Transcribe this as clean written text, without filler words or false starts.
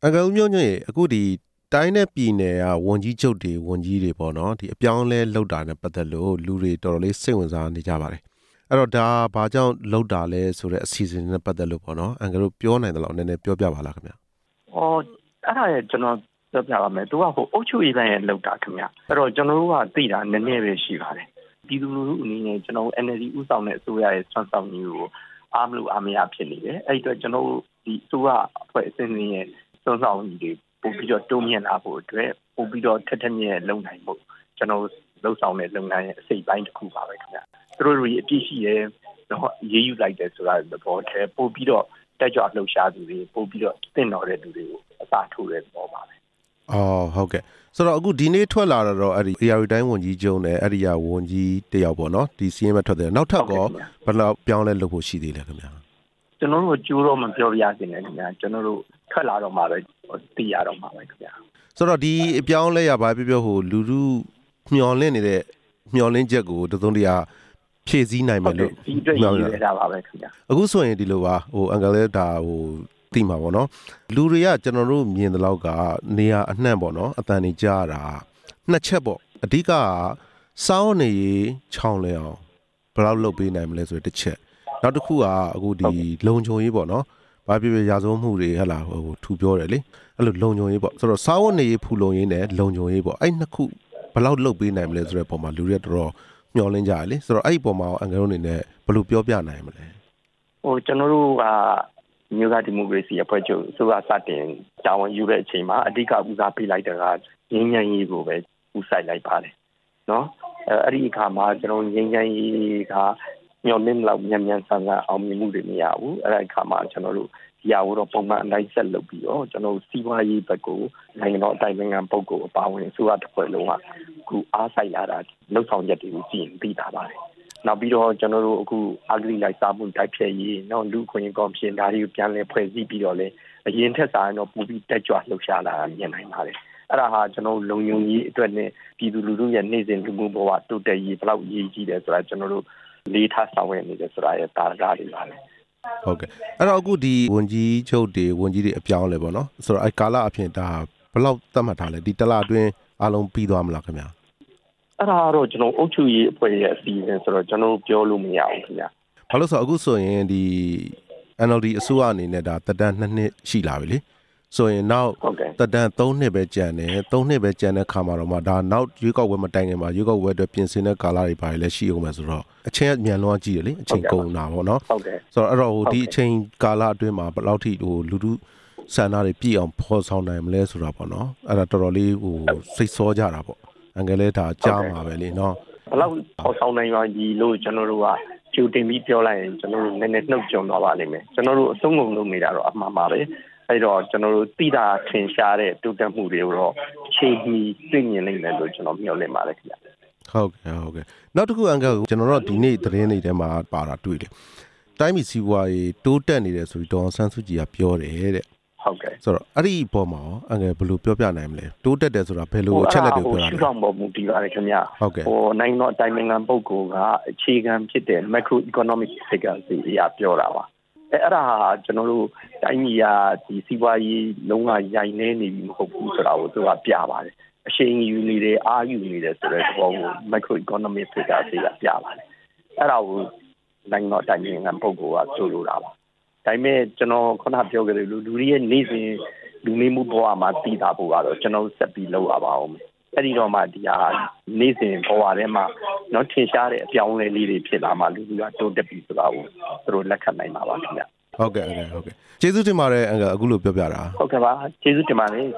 အကယ်မျိုးညရဲ့အခုဒီတိုင်းနဲ့ပြည်နယ်ကဝန်ကြီးချုပ်တွေဝန်ကြီးတွေပေါ့နော်ဒီအပြောင်းလဲလောက်တာနဲ့ပတ်သက်လို့လူတွေတော်တော်လေးစိတ်ဝင်စားနေကြပါတယ်အဲ့တော့ဒါဘာကြောင့်လောက်တာလဲဆိုတဲ့အစီအစဉ်နဲ့ပတ်သက်လို့ပေါ့နော်အင်္ဂါတို့ပြောနိုင်တယ်လို့နည်းနည်းပြောပြပါလားခင်ဗျအဲ့ဒါရဲ့ကျွန်တော်ပြောပြပါမယ်သူကဟိုအုတ်ချုပ်ရေးပိုင်းရဲ့လောက်တာခင်ဗျအဲ့တော့ကျွန်တော်တို့ကသိတာနည်းနည်းပဲရှိပါတယ်ပြည်သူလူထုအနေနဲ့ကျွန်တော် NLD ဥဆောင်တဲ့အစိုးရရဲ့ဆွမ်းဆောင်မှုကိုအားမလို့အားမရဖြစ်နေတယ်အဲ့အတွက်ကျွန်တော်တို့ဒီအစိုးရအဖွဲ့အစည်းတွေရဲ့ဆွမ်းဆောင်မှုတွေပို့ပြီးတော့တိုးမြင့်လာဖို့အတွက်ပို့ပြီးတော့ထက်ထက်မြက်လုံနိုင်ဖို့ကျွန်တော်လှုပ်ဆောင်တဲ့လုပ်ငန်းရဲ့အစိတ်ပိုင်းတစ်ခုပါပဲခင်ဗျသူတို့တွေအပြည့်ရှိရဲရေးယူလိုက်တယ်ဆိုတာသဘောတည်းပို့ပြီးတော့တက်ကြွလှုပ်ရှားသူတွေပို့ပြီးတော့တင့်တော်တဲ့သူတွေကိုအသာထိုးတဲ့သဘောပါပဲဟုတ်ကဲ့ဆိုတော့အခုဒီနေ့ထွက်လာတော့အဲ့ဒီ AR တိုင်းဝန်ကြီးချုပ်နဲ့အဲ့ဒီဝန်ကြီးတယောက်ပေါ့နော်ဒီစီးရင်မထွက်တယ်နောက်ထပ်ကောဘယ်လောက်ပြောင်းလဲလုပ်ဖို့ရှိသေးလဲခင်ဗျာကျွန်တော်တို့ကြိုးတော့မပြောပြရစေနဲ့ခင်ဗျာကျွန်တော်တို့ထွက်လာတော့မှပဲသိရတော့မှာပဲခင်ဗျာဆိုတော့ဒီအပြောင်းလဲရပါပြောဟိုလူလူမျော်လင့်နေတဲ့မျော်လင့်ချက်ကိုတစုံတရာဖြည့်ဆည်းနိုင်မယ်လို့မျှော်လင့်နေတာပါပဲခင်ဗျာအခုဆိုရင်ဒီလိုပါဟိုအင်္ဂါလဲဒါဟိုသိမှာပေါ့နော်လူတွေကကျွန်တော်တို့မြင်တဲ့လောက်ကနေရာအနှံ့ပေါ့နော်အတန်နေကြားတာနှစ်ချက်ပေါ့အဓိကစောင်းနေချောင်းလဲအောင်ဘယ်လောက်လုပ်ပေးနိုင်မလဲဆိုတဲ့တစ်ချက်နောက်တစ်ခုကအခုဒီလုံခြုံရေးပေါ့နော်ဘာဖြစ်ဖြစ်ရာဇဝမှုတွေဟဲ့လားဟိုထူပြောတယ်လေအဲ့လိုလုံခြုံရေးပေါ့ဆိုတော့စားဝတ်နေရေးဖူလုံရေးနဲ့လုံခြုံရေးပေါ့အဲ့နှစ်ခုဘယ်လောက်လုပ်ပေးနိုင်မလဲဆိုတဲ့ပုံမှာလူတွေတော်တော်မျှော်လင့်ကြတယ်လေဆိုတော့အဲ့ဒီပုံမှာအင်္ဂါတို့အနေနဲ့ဘယ်လိုပြောပြနိုင်မလဲကျွန်တော်တို့ကမြို့ကဒီမိုကရေစီအဖွဲ့ချုပ်ဆိုကစတင်တာဝန်ယူတဲ့အချိန်မှာအဓိကဦးစားပေးလိုက်တဲ့ကငြိမ်းချမ်းရေးကိုပဲဦးဆိုင်လိုက်ပါတယ်နော်အဲ့ဒီအခါမှာကျွန်တော်ငြိမ်းချမ်းရေးကညော်လင်းလောက်မြန်မြန်ဆန်ဆန်အောင်မြင်မှုတွေမရဘူးအဲ့ဒီအခါမှာကျွန်တော်တို့ဒီအရာကိုတော့ပုံမှန်အတိုင်းဆက်လုပ်ပြီးတော့ကျွန်တော်စီးပွားရေးဘက်ကိုနိုင်ငံတော်အတိုင်ပင်ခံပုဂ္ဂိုလ်အပါအဝင်အစိုးရတစ်ဖွဲ့လုံးကအခုအားစိုက်လာတာလှုပ်ဆောင်ချက်တွေကိုကြည့်ရင်သိတာပါတယ်နောက်ပြီးတော့ကျွန်တော်တို့အခုအဂရိလိုက်စားမှုတိုက်ဖျက်ရေးနောက်လူခွင့်ကော်မရှင်ဓာတ်တွေကိုပြန်လည်ဖွဲ့စည်းပြီးတော့လေအရင်ထက်စာရင်တော့ပိုပြီးတက်ကြွလှုပ်ရှားလာတာမြင်နိုင်ပါတယ်အဲ့ဒါဟာကျွန်တော်လုံခြုံရေးအတွက်နဲ့ပြည်သူလူထုရဲ့နေ့စဉ်လူမှုဘဝတိုးတက်ရေးဘယ်လောက်အရေးကြီးတယ်ဆိုတာကျွန်တော်တို့လေးထားဆောင်ရွက်နေတယ်ဆိုတာရဲ့တာကားတွေပါလေဟုတ်ကဲ့အဲ့တော့အခုဒီဝန်ကြီးချုပ်တွေဝန်ကြီးတွေအပြောင်းလဲပေါ့နော်ဆိုတော့အဲ့ကာလအဖြစ်ဒါဘယ်လောက်သတ်မှတ်ထားလဲဒီတစ်လအတွင်းအားလုံးပြီးသွားမလားခင်ဗျာအဲ့ဒါတော့ကျွန်တော်အုပ်ချုပ်ရေးအဖွဲ့ရဲ့အစီအစဉ်ဆိုတော့ကျွန်တော်ပြောလို့မရဘူးခင်ဗျာဘာလို့ဆိုအခုဆိုရင်ဒီ NLD အစိုးရအနေနဲ့ဒါတက်တန်း2နှစ်ရှိလာပြီလေဆိုရင်နောက်တက်တန်း3နှစ်ပဲကျန်တယ်3နှစ်ပဲကျန်တဲ့ခါမှာတော့မှဒါနောက်ရွေးကောက်ပွဲမတိုင်ခင်မှာရွေးကောက်ပွဲအတွက်ပြင်ဆင်တဲ့ကာလတွေပါလေရှိအောင်မယ်ဆိုတော့အချိန်အမြန်လွန်ကြည့်တယ်လေအချိန်ကုန်တာပေါ့နော်ဟုတ်ကဲ့ဆိုတော့အဲ့တော့ဟိုဒီအချိန်ကာလအတွင်းမှာဘယ်လောက်ထိဟိုလူထုဆန္ဒတွေပြည့်အောင်ဖော်ဆောင်နိုင်မလဲဆိုတာပေါ့နော်အဲ့ဒါတော်တော်လေးဟိုစိတ်ဆောကြတာပေါ့အင်္ဂလိပ်ဒါကြားမှာပဲလေနော်ဘယ်လောက်ဖော်ဆောင်နိုင်ပါဒီလို့ကျွန်တော်တို့ကကြိုတင်ပြီးပြောလိုက်ရင်ကျွန်တော်တို့နည်းနည်းနှုတ်ကြုံသွားပါလိမ့်မယ်ကျွန်တော်တို့အဆုံးကုန်လုပ်နေတာတော့အမှန်ပါပဲအဲ့တော့ကျွန်တော်တို့သိတာထင်ရှားတဲ့တိုးတက်မှုတွေကိုတော့ချိန်ပြီးသိမြင်နိုင်တယ်လို့ကျွန်တော်မျှော်လင့်ပါတယ်ခင်ဗျဟုတ်ကဲ့နောက်တစ်ခုအင်္ဂါကျွန်တော်တို့ဒီနေ့သတင်းတွေထဲမှာပါတာတွေ့တယ်တိုင်းပြည်စီးပွားရေးတိုးတက်နေတယ်ဆိုပြီးဒေါ်ဆန်းစုကြည်ကပြောတယ်တဲ့ဟုတ်ကဲ့ဆိုတော့အဲ့ဒီအပေါ်မှာအင်္ဂါဘယ်လိုပြောပြနိုင်မလဲတိုးတက်တယ်ဆိုတာဘယ်လိုအချက်လက်တွေပြောတာလဲရှုထောင့်ပေါ်မူတည်ပါတယ်ခင်ဗျနိုင်ငံတော်အတိုင်ပင်ခံပုဂ္ဂိုလ်ကအခြေခံဖြစ်တဲ့ macro economic figures တွေအရပြောတာပါအဲ့ဒါကျွန်တော်တို့တိုင်းပြည်ကဒီစီးပွားရေးလုံးဝရိုင်းနေနေပြီမဟုတ်ဘူးဆိုတာကိုသူကပြပါတယ်အရှိန်ယူနေတယ်အားယူနေတယ်ဆိုတဲ့သဘောကို macro economic figures တွေကပြပါတယ်အဲ့ဒါကိုနိုင်ငံတော်အတိုင်ပင်ခံပုဂ္ဂိုလ်ကဆိုလိုတာပါဒါပေမဲ့ကျွန်တော်ခုနပြောခဲ့တဲ့လူတွေရဲ့နေ့စဉ်လူနေမှုဘဝမှာတည်တာဖို့ကတော့ကျွန်တော်ဆက်ပြီးလုပ်ရပါအောင်အဲ့ဒီတော့မှဒီဟာနေ့စဉ်ဘဝထဲမှာနော်ထင်ရှားတဲ့အပြောင်းအလဲလေးတွေဖြစ်လာမှလူတွေကတိုးတက်ပြီးဆိုတာကိုသူတို့လက်ခံနိုင်မှာပါခင်ဗျဟုတ်ကဲ့ကျေးဇူးတင်ပါတယ်အင်္ဂါအခုလိုပြောပြတာဟုတ်ကဲ့ပါကျေးဇူးတင်ပါတယ်